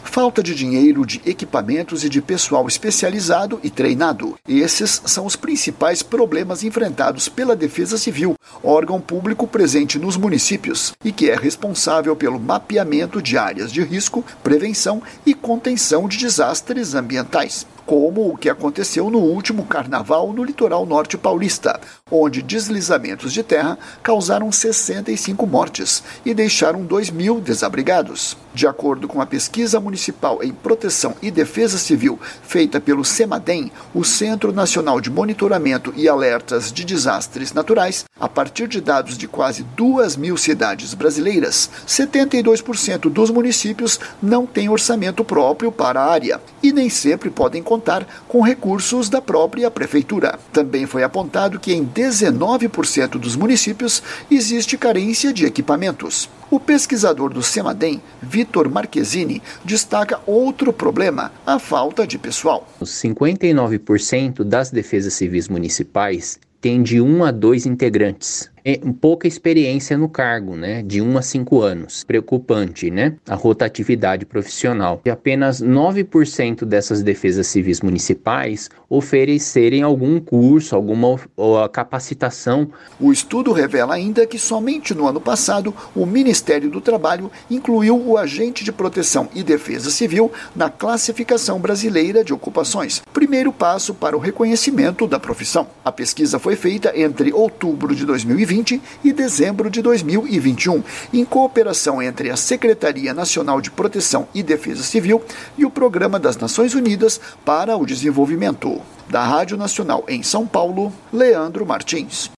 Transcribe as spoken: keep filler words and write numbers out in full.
falta de dinheiro, de equipamentos e de pessoal especializado e treinado. Esses são os principais problemas enfrentados pela Defesa Civil, órgão público presente nos municípios e que é responsável pelo mapeamento de áreas de risco, prevenção e contenção de desastres ambientais, como o que aconteceu no último carnaval no litoral norte paulista, onde deslizamentos de terra causaram sessenta e cinco mortes e deixaram dois mil desabrigados. De acordo com a pesquisa municipal em proteção e defesa civil feita pelo CEMADEM, o Centro Nacional de Monitoramento e Alertas de Desastres Naturais, a partir de dados de quase duas mil cidades brasileiras, setenta e dois por cento dos municípios não têm orçamento próprio para a área e nem sempre podem contar com recursos da própria prefeitura. Também foi apontado que em dezenove por cento dos municípios existe carência de equipamentos. O pesquisador do CEMADEM, Vitor Marquezini, destaca outro problema, a falta de pessoal. cinquenta e nove por cento das defesas civis municipais tem de um a dois integrantes. É pouca experiência no cargo, né? De um a cinco anos. Preocupante, né? A rotatividade profissional. E apenas nove por cento dessas defesas civis municipais oferecerem algum curso, alguma ou a capacitação. O estudo revela ainda que somente no ano passado o Ministério do Trabalho incluiu o agente de proteção e defesa civil na classificação brasileira de ocupações, primeiro passo para o reconhecimento da profissão. A pesquisa foi feita entre outubro de dois mil e vinte e dezembro de dois mil e vinte e um, em cooperação entre a Secretaria Nacional de Proteção e Defesa Civil e o Programa das Nações Unidas para o Desenvolvimento. Da Rádio Nacional em São Paulo, Leandro Martins.